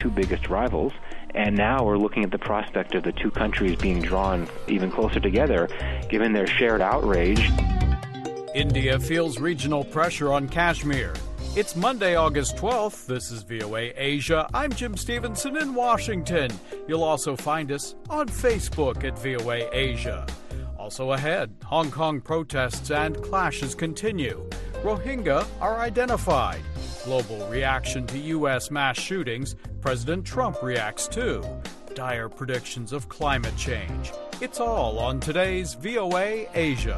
two biggest rivals, and now we're looking at the prospect of the two countries being drawn even closer together, given their shared outrage. India feels regional pressure on Kashmir. It's Monday, August 12th. This is VOA Asia. I'm Jim Stevenson in Washington. You'll also find us on Facebook at VOA Asia. Also ahead, Hong Kong protests and clashes continue. Rohingya are identified. Global reaction to U.S. mass shootings. President Trump reacts too. Dire predictions of climate change. It's all on today's VOA Asia.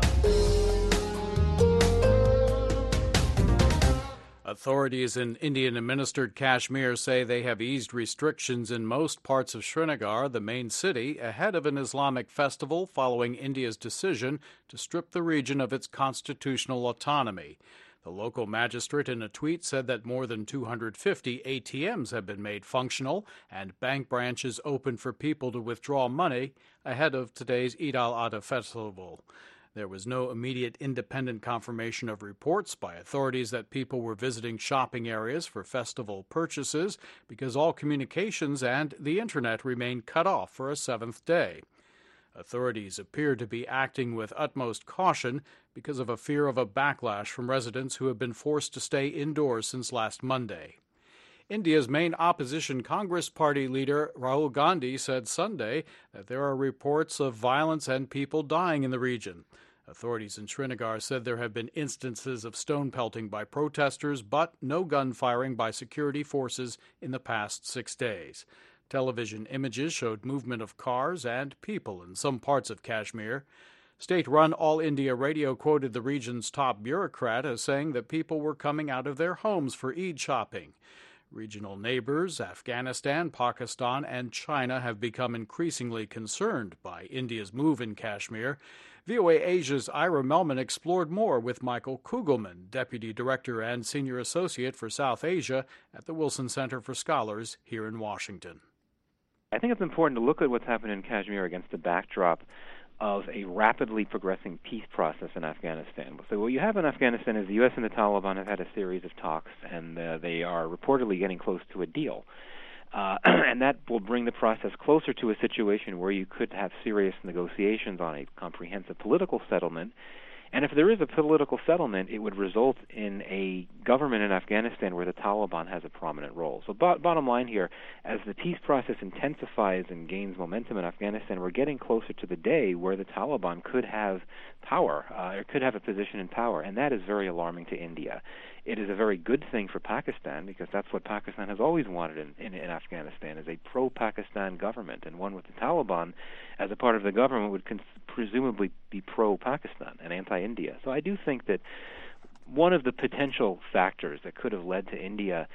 Authorities in Indian-administered Kashmir say they have eased restrictions in most parts of Srinagar, the main city, ahead of an Islamic festival following India's decision to strip the region of its constitutional autonomy. The local magistrate in a tweet said that more than 250 ATMs have been made functional and bank branches open for people to withdraw money ahead of today's Eid al-Adha festival. There was no immediate independent confirmation of reports by authorities that people were visiting shopping areas for festival purchases because all communications and the internet remained cut off for a seventh day. Authorities appear to be acting with utmost caution because of a fear of a backlash from residents who have been forced to stay indoors since last Monday. India's main opposition Congress Party leader Rahul Gandhi said Sunday that there are reports of violence and people dying in the region. Authorities in Srinagar said there have been instances of stone pelting by protesters, but no gunfiring by security forces in the past 6 days. Television images showed movement of cars and people in some parts of Kashmir. State-run All India Radio quoted the region's top bureaucrat as saying that people were coming out of their homes for Eid shopping. Regional neighbors, Afghanistan, Pakistan, and China have become increasingly concerned by India's move in Kashmir. VOA Asia's Ira Melman explored more with Michael Kugelman, Deputy Director and Senior Associate for South Asia at the Wilson Center for Scholars here in Washington. I think it's important to look at what's happened in Kashmir against the backdrop of a rapidly progressing peace process in Afghanistan. So what you have in Afghanistan is the U.S. and the Taliban have had a series of talks, and they are reportedly getting close to a deal. And that will bring the process closer to a situation where you could have serious negotiations on a comprehensive political settlement. And if there is a political settlement, it would result in a government in Afghanistan where the Taliban has a prominent role. So bottom line here, as the peace process intensifies and gains momentum in Afghanistan, we're getting closer to the day where the Taliban could have power, or could have a position in power, and that is very alarming to India. It is a very good thing for Pakistan because that's what Pakistan has always wanted in Afghanistan, is a pro-Pakistan government, and one with the Taliban as a part of the government would presumably be pro-Pakistan and anti-India. So I do think that one of the potential factors that could have led to India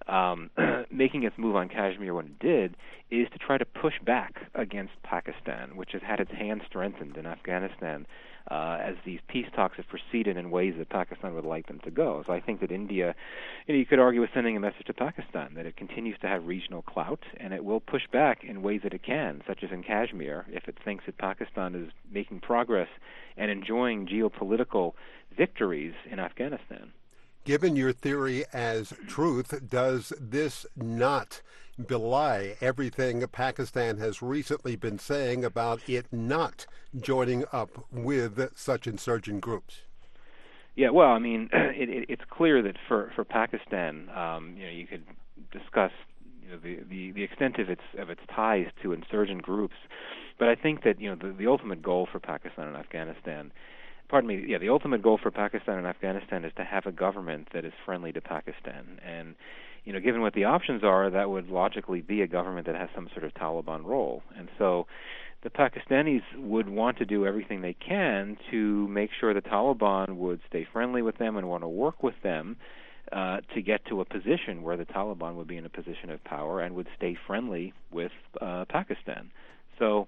making its move on Kashmir when it did is to try to push back against Pakistan, which has had its hand strengthened in Afghanistan as these peace talks have proceeded in ways that Pakistan would like them to go. So I think that India, you could argue, is sending a message to Pakistan that it continues to have regional clout and it will push back in ways that it can, such as in Kashmir, if it thinks that Pakistan is making progress and enjoying geopolitical victories in Afghanistan. Given your theory as truth, does this not belie everything Pakistan has recently been saying about it not joining up with such insurgent groups? Yeah, well, I mean, it's clear that for Pakistan, you could discuss the extent of its ties to insurgent groups, but I think that the ultimate goal for Pakistan and Afghanistan. The ultimate goal for Pakistan and Afghanistan is to have a government that is friendly to Pakistan. And, given what the options are, that would logically be a government that has some sort of Taliban role. And so the Pakistanis would want to do everything they can to make sure the Taliban would stay friendly with them and want to work with them to get to a position where the Taliban would be in a position of power and would stay friendly with Pakistan. So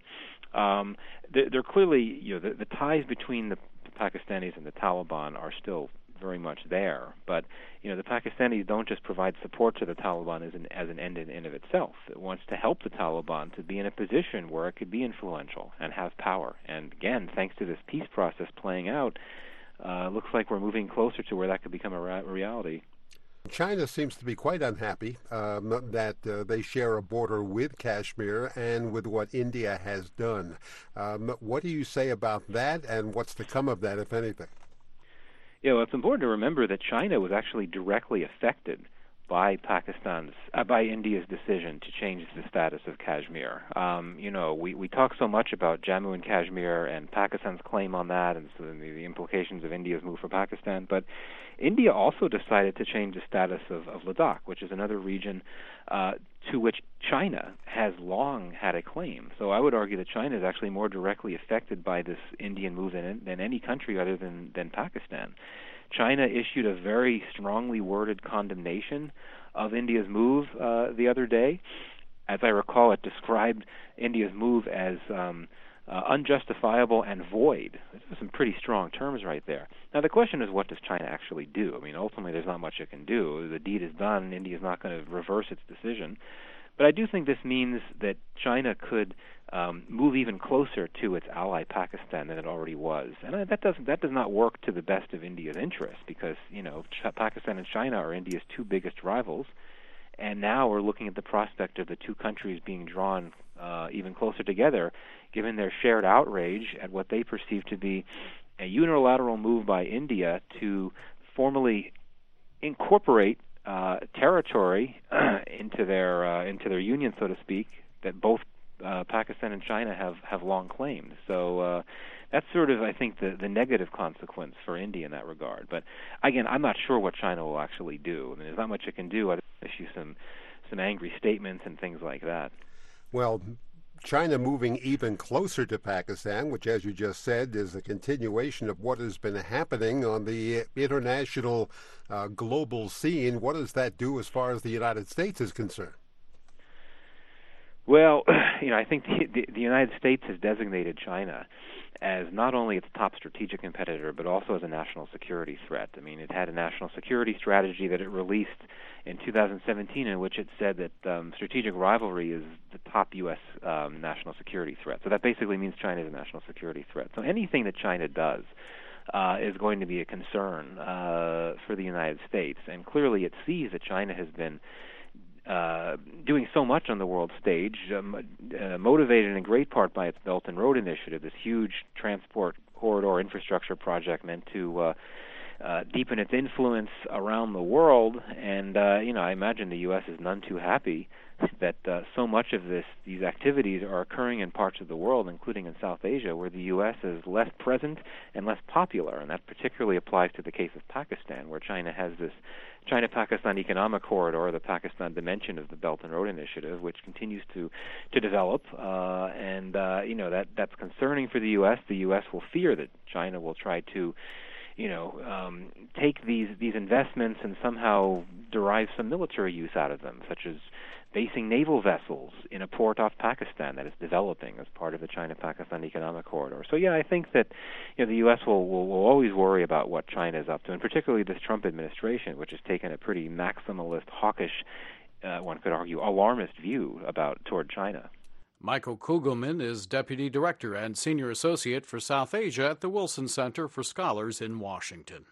they're clearly, the ties between the Pakistanis and the Taliban are still very much there. But, the Pakistanis don't just provide support to the Taliban as an end in and of itself. It wants to help the Taliban to be in a position where it could be influential and have power. And again, thanks to this peace process playing out, looks like we're moving closer to where that could become a reality. China seems to be quite unhappy that they share a border with Kashmir and with what India has done. What do you say about that, and what's to come of that, if anything? Yeah, well, it's important to remember that China was actually directly affected by by India's decision to change the status of Kashmir. We talk so much about Jammu and Kashmir and Pakistan's claim on that, and so the implications of India's move for Pakistan. But India also decided to change the status of Ladakh, which is another region to which China has long had a claim. So I would argue that China is actually more directly affected by this Indian move than any country other than Pakistan. China issued a very strongly worded condemnation of India's move the other day. As I recall, it described India's move as unjustifiable and void. Those are some pretty strong terms right there. Now, the question is, what does China actually do? I mean, ultimately, there's not much it can do. The deed is done. India's not going to reverse its decision. But I do think this means that China could move even closer to its ally Pakistan than it already was, and that does not work to the best of India's interests, because Pakistan and China are India's two biggest rivals, and now we're looking at the prospect of the two countries being drawn even closer together, given their shared outrage at what they perceive to be a unilateral move by India to formally incorporate territory into their union, so to speak, that both Pakistan and China have long claimed. So that's sort of, I think, the negative consequence for India in that regard. But again, I'm not sure what China will actually do. I mean, there's not much it can do other than issue some angry statements and things like that. Well, China moving even closer to Pakistan, which, as you just said, is a continuation of what has been happening on the international global scene. What does that do as far as the United States is concerned? Well, I think the United States has designated China as not only its top strategic competitor, but also as a national security threat. I mean, it had a national security strategy that it released in 2017 in which it said that strategic rivalry is the top U.S. National security threat. So that basically means China is a national security threat. So anything that China does is going to be a concern for the United States. And clearly it sees that China has been doing so much on the world stage, motivated in great part by its Belt and Road Initiative, this huge transport corridor infrastructure project meant to deepen its influence around the world. And I imagine the U.S. is none too happy that so much of these activities are occurring in parts of the world, including in South Asia, where the U.S. is less present and less popular. And that particularly applies to the case of Pakistan, where China has this China-Pakistan Economic Corridor, the Pakistan dimension of the Belt and Road Initiative, which continues to develop. That's concerning for the U.S. The U.S. will fear that China will try to take these investments and somehow derive some military use out of them, such as basing naval vessels in a port off Pakistan that is developing as part of the China-Pakistan Economic Corridor. So, I think that the U.S. will always worry about what China is up to, and particularly this Trump administration, which has taken a pretty maximalist, hawkish, one could argue, alarmist view toward China. Michael Kugelman is Deputy Director and Senior Associate for South Asia at the Wilson Center for Scholars in Washington.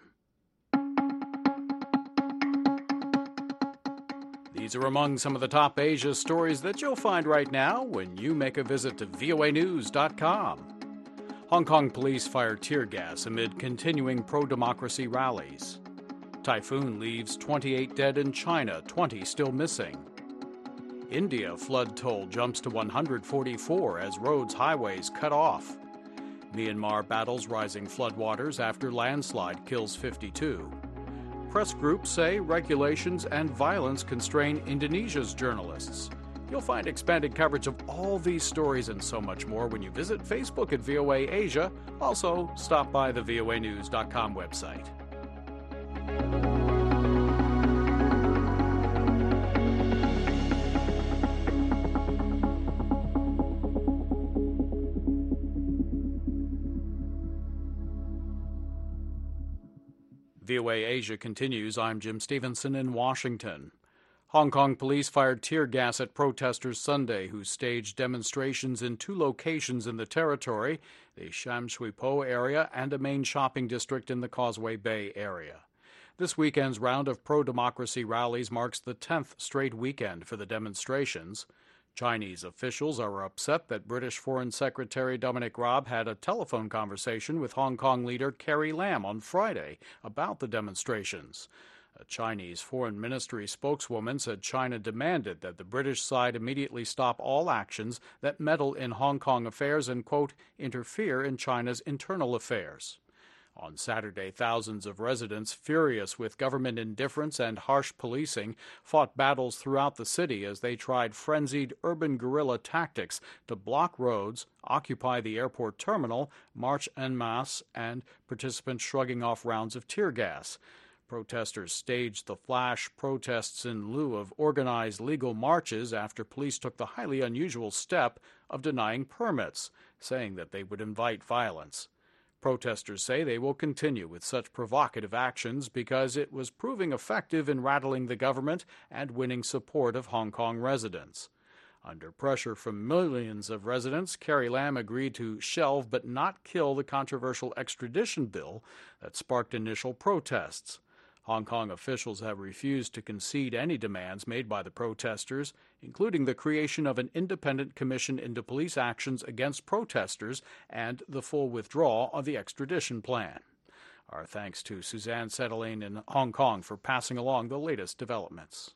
These are among some of the top Asia stories that you'll find right now when you make a visit to voanews.com. Hong Kong police fire tear gas amid continuing pro-democracy rallies. Typhoon leaves 28 dead in China, 20 still missing. India flood toll jumps to 144 as roads, highways cut off. Myanmar battles rising floodwaters after landslide kills 52. Press groups say regulations and violence constrain Indonesia's journalists. You'll find expanded coverage of all these stories and so much more when you visit Facebook at VOA Asia. Also, stop by the voanews.com website. VOA Asia continues. I'm Jim Stevenson in Washington. Hong Kong police fired tear gas at protesters Sunday who staged demonstrations in two locations in the territory, the Sham Shui Po area and a main shopping district in the Causeway Bay area. This weekend's round of pro-democracy rallies marks the 10th straight weekend for the demonstrations. Chinese officials are upset that British Foreign Secretary Dominic Raab had a telephone conversation with Hong Kong leader Carrie Lam on Friday about the demonstrations. A Chinese Foreign Ministry spokeswoman said China demanded that the British side immediately stop all actions that meddle in Hong Kong affairs and, quote, interfere in China's internal affairs. On Saturday, thousands of residents, furious with government indifference and harsh policing, fought battles throughout the city as they tried frenzied urban guerrilla tactics to block roads, occupy the airport terminal, march en masse, and participants shrugging off rounds of tear gas. Protesters staged the flash protests in lieu of organized legal marches after police took the highly unusual step of denying permits, saying that they would invite violence. Protesters say they will continue with such provocative actions because it was proving effective in rattling the government and winning support of Hong Kong residents. Under pressure from millions of residents, Carrie Lam agreed to shelve but not kill the controversial extradition bill that sparked initial protests. Hong Kong officials have refused to concede any demands made by the protesters, including the creation of an independent commission into police actions against protesters and the full withdrawal of the extradition plan. Our thanks to Suzanne Settling in Hong Kong for passing along the latest developments.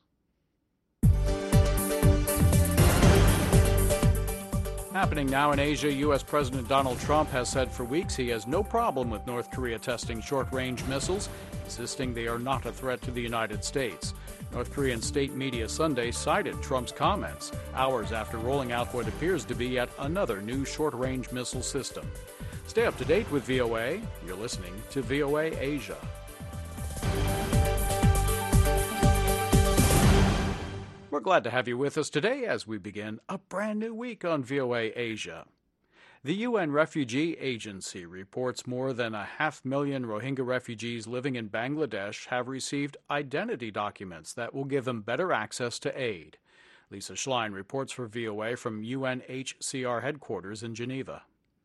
Happening now in Asia, U.S. President Donald Trump has said for weeks he has no problem with North Korea testing short-range missiles, insisting they are not a threat to the United States. North Korean state media Sunday cited Trump's comments hours after rolling out what appears to be yet another new short-range missile system. Stay up to date with VOA. You're listening to VOA Asia. We're glad to have you with us today as we begin a brand new week on VOA Asia. The UN Refugee Agency reports more than 500,000 Rohingya refugees living in Bangladesh have received identity documents that will give them better access to aid. Lisa Schlein reports for VOA from UNHCR headquarters in Geneva.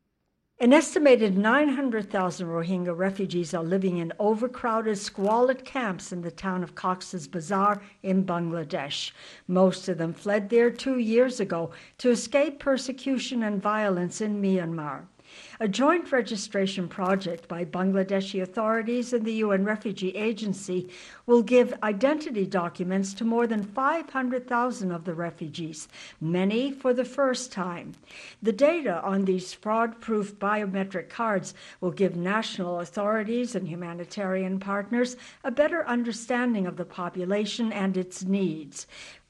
An estimated 900,000 Rohingya refugees are living in overcrowded, squalid camps in the town of Cox's Bazar in Bangladesh. Most of them fled there 2 years ago to escape persecution and violence in Myanmar. A joint registration project by Bangladeshi authorities and the UN Refugee Agency will give identity documents to more than 500,000 of the refugees, many for the first time. The data on these fraud-proof biometric cards will give national authorities and humanitarian partners a better understanding of the population and its needs.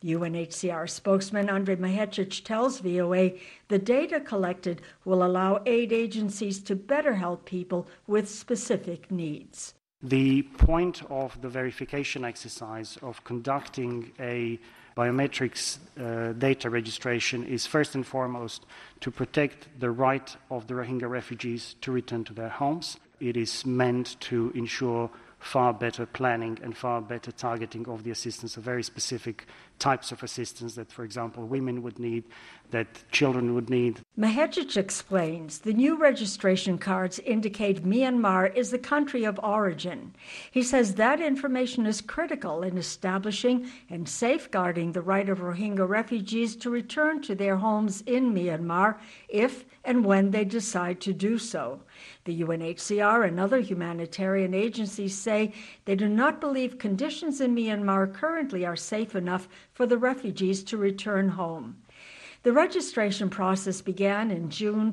UNHCR spokesman Andrei Mahecic tells VOA the data collected will allow aid agencies to better help people with specific needs. The point of the verification exercise of conducting a biometrics data registration is first and foremost to protect the right of the Rohingya refugees to return to their homes. It is meant to ensure far better planning and far better targeting of the assistance of very specific types of assistance that, for example, women would need, that children would need. Mahecic explains the new registration cards indicate Myanmar is the country of origin. He says that information is critical in establishing and safeguarding the right of Rohingya refugees to return to their homes in Myanmar if and when they decide to do so. The UNHCR and other humanitarian agencies say they do not believe conditions in Myanmar currently are safe enough for the refugees to return home. The registration process began in June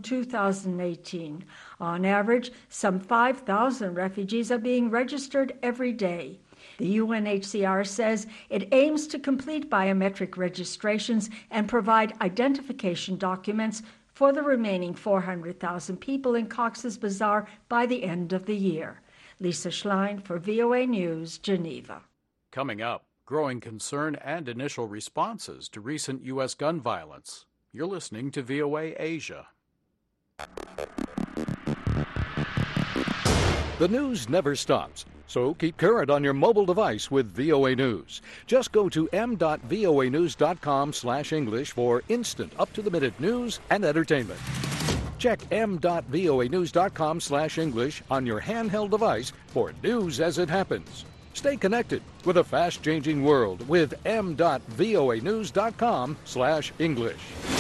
2018. On average, some 5,000 refugees are being registered every day. The UNHCR says it aims to complete biometric registrations and provide identification documents for the remaining 400,000 people in Cox's Bazar by the end of the year. Lisa Schlein for VOA News, Geneva. Coming up, growing concern and initial responses to recent U.S. gun violence. You're listening to VOA Asia. The news never stops, so keep current on your mobile device with VOA News. Just go to m.voanews.com/English for instant, up-to-the-minute news and entertainment. Check m.voanews.com/English on your handheld device for news as it happens. Stay connected with a fast-changing world with m.voanews.com/English.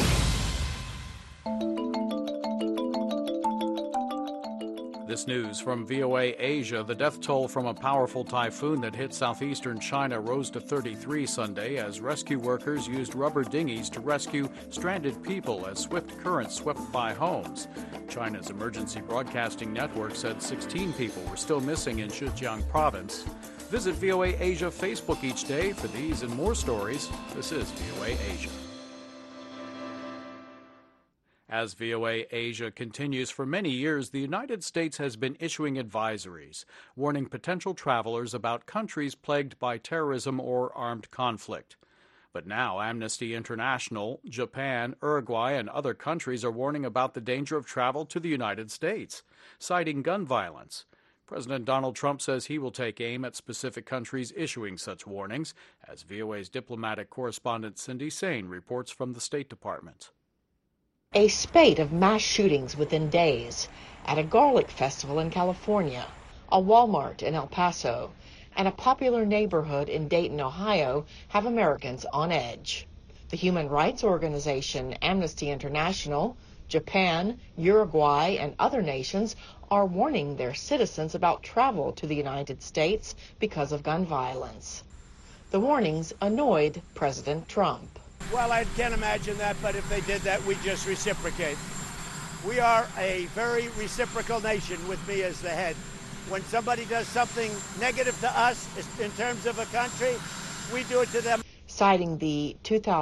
This news from VOA Asia. The death toll from a powerful typhoon that hit southeastern China rose to 33 Sunday as rescue workers used rubber dinghies to rescue stranded people as swift currents swept by homes. China's emergency broadcasting network said 16 people were still missing in Zhejiang province. Visit VOA Asia Facebook each day for these and more stories. This is VOA Asia. As VOA Asia continues, for many years, the United States has been issuing advisories, warning potential travelers about countries plagued by terrorism or armed conflict. But now Amnesty International, Japan, Uruguay, and other countries are warning about the danger of travel to the United States, citing gun violence. President Donald Trump says he will take aim at specific countries issuing such warnings, as VOA's diplomatic correspondent Cindy Saine reports from the State Department. A spate of mass shootings within days at a garlic festival in California, a Walmart in El Paso, and a popular neighborhood in Dayton, Ohio, have Americans on edge. The human rights organization Amnesty International, Japan, Uruguay, and other nations are warning their citizens about travel to the United States because of gun violence. The warnings annoyed President Trump. Well, I can't imagine that, but if they did that, we'd just reciprocate. We are a very reciprocal nation with me as the head. When somebody does something negative to us in terms of a country, we do it to them. Citing the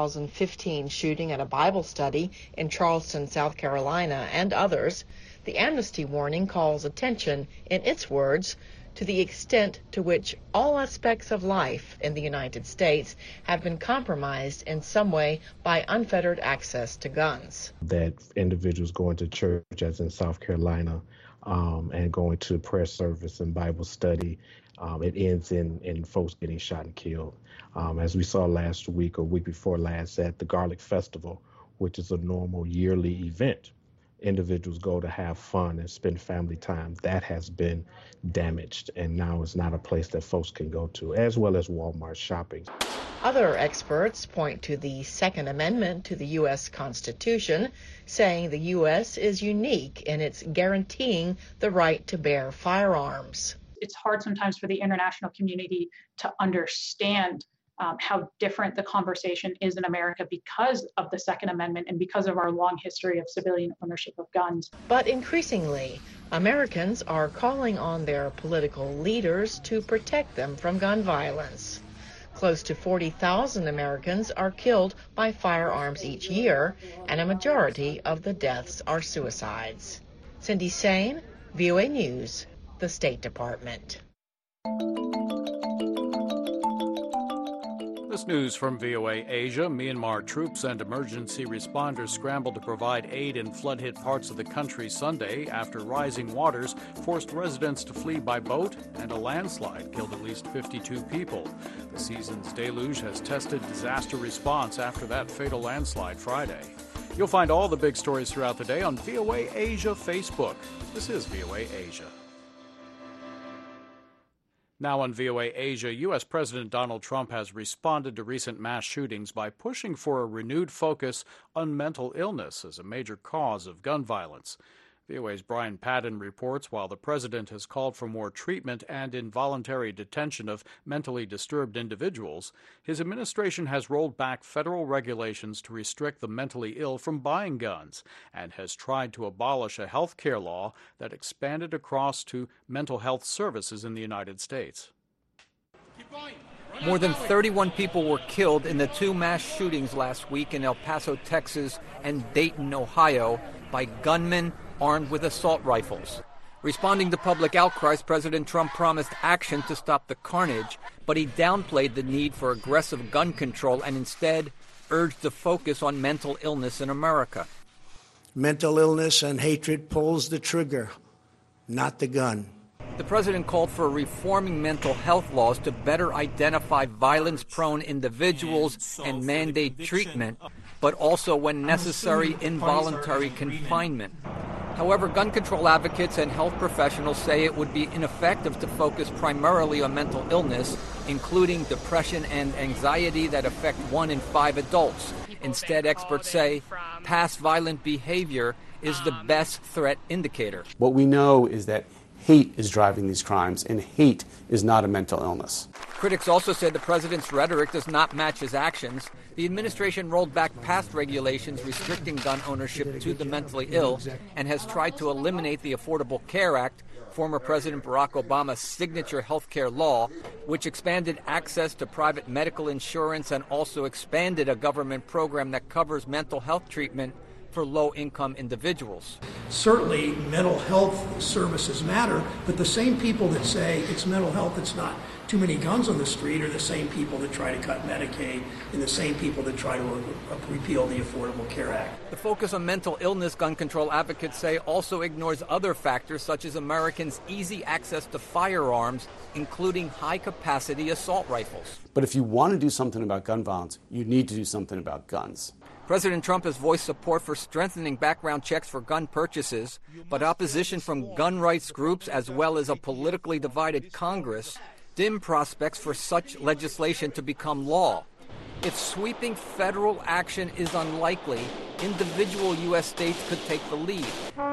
2015 shooting at a Bible study in Charleston, South Carolina, and others, the Amnesty warning calls attention, in its words, to the extent to which all aspects of life in the United States have been compromised in some way by unfettered access to guns. That individuals going to church, as in South Carolina, and going to prayer service and Bible study, it ends in folks getting shot and killed. As we saw last week or week before last at the Garlic Festival, which is a normal yearly event, individuals go to have fun and spend family time. That has been damaged, and now it's not a place that folks can go to, as well as Walmart shopping. Other experts point to the Second Amendment to the U.S. Constitution, saying the U.S. is unique in its guaranteeing the right to bear firearms. It's hard sometimes for the international community to understand how different the conversation is in America because of the Second Amendment and because of our long history of civilian ownership of guns. But increasingly, Americans are calling on their political leaders to protect them from gun violence. Close to 40,000 Americans are killed by firearms each year, and a majority of the deaths are suicides. Cindy Saine, VOA News, the State Department. This news from VOA Asia. Myanmar troops and emergency responders scrambled to provide aid in flood-hit parts of the country Sunday after rising waters forced residents to flee by boat and a landslide killed at least 52 people. The season's deluge has tested disaster response after that fatal landslide Friday. You'll find all the big stories throughout the day on VOA Asia Facebook. This is VOA Asia. Now on VOA Asia, U.S. President Donald Trump has responded to recent mass shootings by pushing for a renewed focus on mental illness as a major cause of gun violence. VOA's Brian Padden reports while the president has called for more treatment and involuntary detention of mentally disturbed individuals, his administration has rolled back federal regulations to restrict the mentally ill from buying guns and has tried to abolish a health care law that expanded across to mental health services in the United States. More than 31 people were killed in the two mass shootings last week in El Paso, Texas, and Dayton, Ohio, by gunmen armed with assault rifles. Responding to public outcries, President Trump promised action to stop the carnage, but he downplayed the need for aggressive gun control and instead urged the focus on mental illness in America. Mental illness and hatred pulls the trigger, not the gun. The president called for reforming mental health laws to better identify violence-prone individuals and mandate treatment, but also, when necessary, involuntary confinement. However, gun control advocates and health professionals say it would be ineffective to focus primarily on mental illness, including depression and anxiety that affect 1 in 5 adults. Instead, experts say past violent behavior is the best threat indicator. What we know is that hate is driving these crimes, and hate is not a mental illness. Critics also say the president's rhetoric does not match his actions. The administration rolled back past regulations restricting gun ownership to the mentally ill and has tried to eliminate the Affordable Care Act, former President Barack Obama's signature health care law, which expanded access to private medical insurance and also expanded a government program that covers mental health treatment for low-income individuals. Certainly, mental health services matter, but the same people that say it's mental health, it's not too many guns on the street, are the same people that try to cut Medicaid and the same people that try to repeal the Affordable Care Act. The focus on mental illness, gun control advocates say, also ignores other factors such as Americans' easy access to firearms, including high-capacity assault rifles. But if you want to do something about gun violence, you need to do something about guns. President Trump has voiced support for strengthening background checks for gun purchases, but opposition from gun rights groups as well as a politically divided Congress dim prospects for such legislation to become law. If sweeping federal action is unlikely, individual U.S. states could take the lead.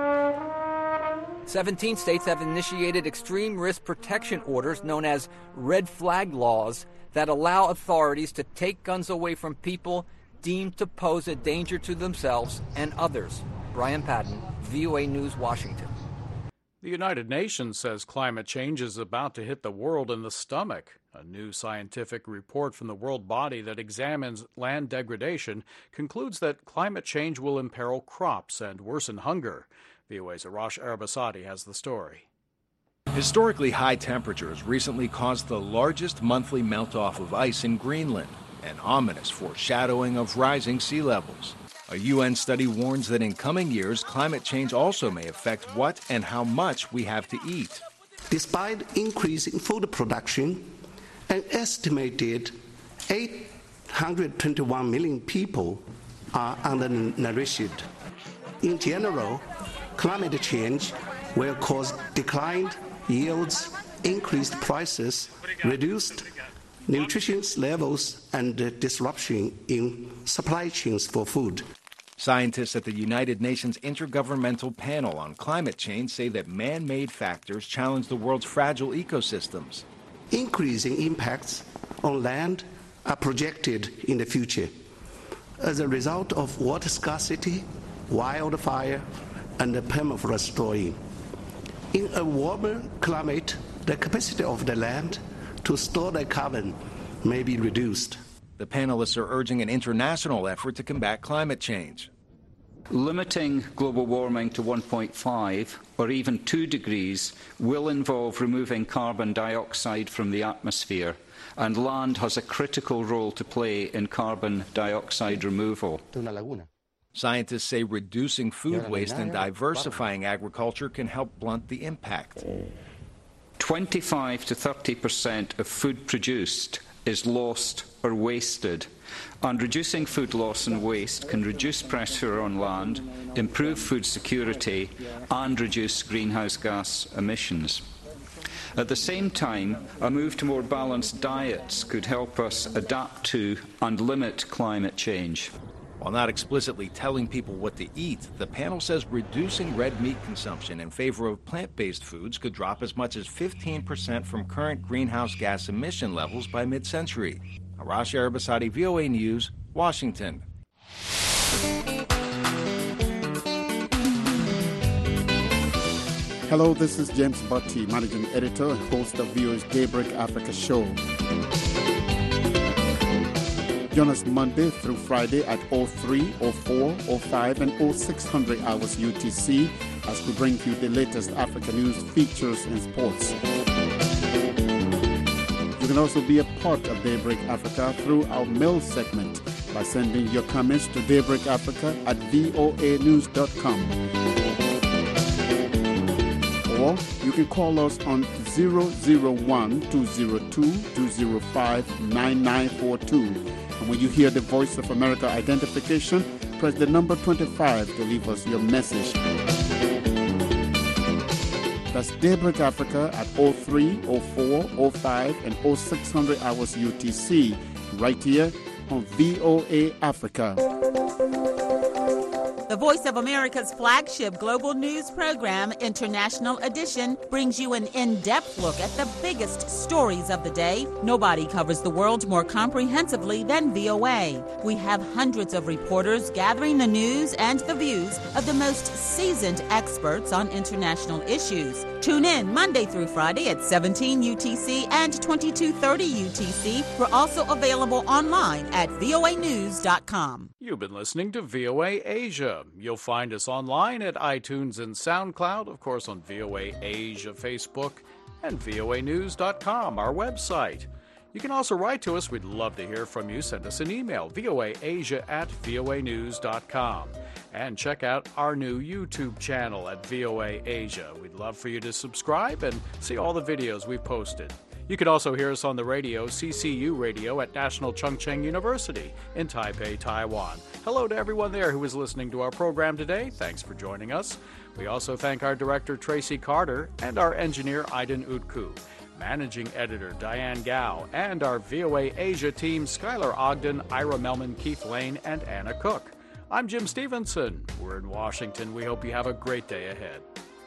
17 states have initiated extreme risk protection orders known as red flag laws that allow authorities to take guns away from people deemed to pose a danger to themselves and others. Brian Patton, VOA News, Washington. The United Nations says climate change is about to hit the world in the stomach. A new scientific report from the world body that examines land degradation concludes that climate change will imperil crops and worsen hunger. VOA's Arash Arabasadi has the story. Historically high temperatures recently caused the largest monthly melt-off of ice in Greenland, an ominous foreshadowing of rising sea levels. A UN study warns that in coming years, climate change also may affect what and how much we have to eat. Despite increasing food production, an estimated 821 million people are undernourished. In general, climate change will cause declined yields, increased prices, reduced nutrition levels, and disruption in supply chains for food. Scientists at the United Nations Intergovernmental Panel on Climate Change say that man-made factors challenge the world's fragile ecosystems. Increasing impacts on land are projected in the future as a result of water scarcity, wildfire, and permafrost thawing. In a warmer climate, the capacity of the land to store the carbon may be reduced. The panelists are urging an international effort to combat climate change. Limiting global warming to 1.5 or even 2 degrees will involve removing carbon dioxide from the atmosphere, and land has a critical role to play in carbon dioxide removal. Scientists say reducing food waste and diversifying agriculture can help blunt the impact. 25 to 30% of food produced is lost or wasted, and reducing food loss and waste can reduce pressure on land, improve food security, and reduce greenhouse gas emissions. At the same time, a move to more balanced diets could help us adapt to and limit climate change. While not explicitly telling people what to eat, the panel says reducing red meat consumption in favor of plant-based foods could drop as much as 15% from current greenhouse gas emission levels by mid-century. Arash Arabasadi, VOA News, Washington. Hello, this is James Butty, Managing Editor and host of VOA's Daybreak Africa show. Join us Monday through Friday at 03, 04, 05, and 0600 hours UTC as we bring you the latest Africa news, features, and sports. You can also be a part of Daybreak Africa through our mail segment by sending your comments to daybreakafrica@voanews.com. Or you can call us on 001-202-205-9942. And when you hear the Voice of America identification, press the number 25 to leave us your message. That's Daybreak Africa at 03, 04, 05, and 0600 hours UTC, right here on VOA Africa. The Voice of America's flagship global news program, International Edition, brings you an in-depth look at the biggest stories of the day. Nobody covers the world more comprehensively than VOA. We have hundreds of reporters gathering the news and the views of the most seasoned experts on international issues. Tune in Monday through Friday at 17 UTC and 2230 UTC. We're also available online at voanews.com. You've been listening to VOA Asia. You'll find us online at iTunes and SoundCloud, of course on VOA Asia Facebook, and voanews.com, our website. You can also write to us. We'd love to hear from you. Send us an email, voaasia@voanews.com. And check out our new YouTube channel at VOA Asia. We'd love for you to subscribe and see all the videos we've posted. You can also hear us on the radio, CCU Radio at National Chung Cheng University in Taipei, Taiwan. Hello to everyone there who is listening to our program today. Thanks for joining us. We also thank our director, Tracy Carter, and our engineer, Aiden Utku, managing editor, Diane Gao, and our VOA Asia team, Skylar Ogden, Ira Melman, Keith Lane, and Anna Cook. I'm Jim Stevenson. We're in Washington. We hope you have a great day ahead.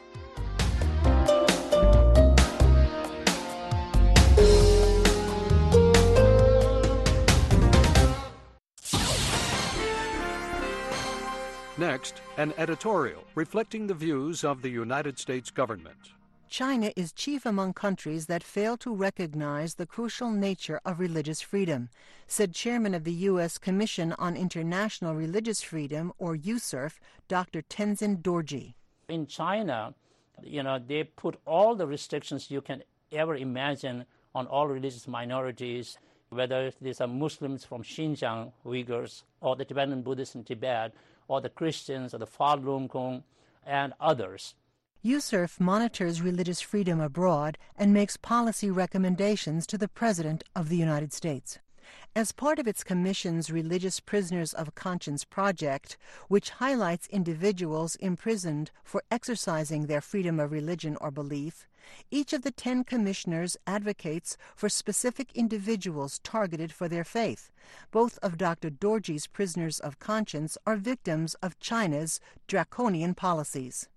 Next, an editorial reflecting the views of the United States government. China is chief among countries that fail to recognize the crucial nature of religious freedom, said Chairman of the U.S. Commission on International Religious Freedom, or USCIRF, Dr. Tenzin Dorji. In China, they put all the restrictions you can ever imagine on all religious minorities, whether these are Muslims from Xinjiang, Uyghurs, or the Tibetan Buddhists in Tibet, or the Christians, or the Falun Gong, and others. USCIRF monitors religious freedom abroad and makes policy recommendations to the President of the United States. As part of its commission's Religious Prisoners of Conscience project, which highlights individuals imprisoned for exercising their freedom of religion or belief, each of the 10 commissioners advocates for specific individuals targeted for their faith. Both of Dr. Dorji's prisoners of conscience are victims of China's draconian policies.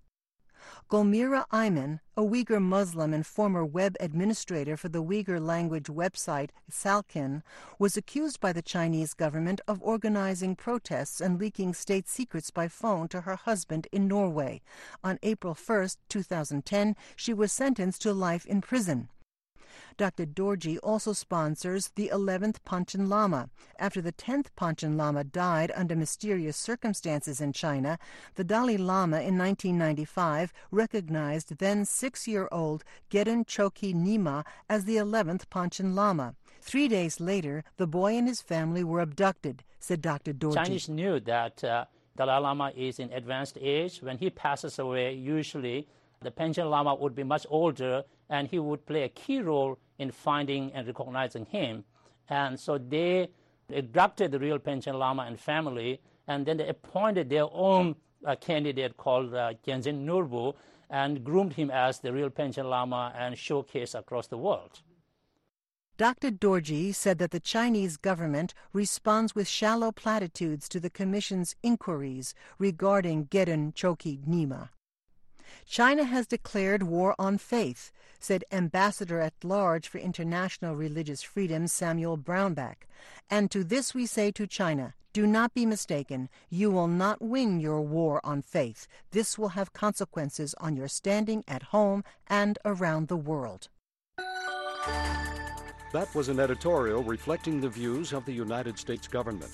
Golmira Ayman, a Uyghur Muslim and former web administrator for the Uyghur language website Salkin, was accused by the Chinese government of organizing protests and leaking state secrets by phone to her husband in Norway. On April 1, 2010, she was sentenced to life in prison. Dr. Dorji also sponsors the 11th Panchen Lama. After the 10th Panchen Lama died under mysterious circumstances in China, the Dalai Lama in 1995 recognized then 6-year-old Gedun Choki Nyima as the 11th Panchen Lama. 3 days later, the boy and his family were abducted, said Dr. Dorji. Chinese knew that Dalai Lama is in advanced age. When he passes away, usually the Panchen Lama would be much older, and he would play a key role in finding and recognizing him. And so they abducted the real Panchen Lama and family, and then they appointed their own candidate called Genzin Nurbu and groomed him as the real Panchen Lama and showcased across the world. Dr. Dorji said that the Chinese government responds with shallow platitudes to the Commission's inquiries regarding Gedun Choki Nyima. China has declared war on faith, said Ambassador-at-Large for International Religious Freedom Samuel Brownback. And to this we say to China, do not be mistaken. You will not win your war on faith. This will have consequences on your standing at home and around the world. That was an editorial reflecting the views of the United States government.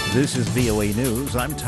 This is VOA News. I'm Tom.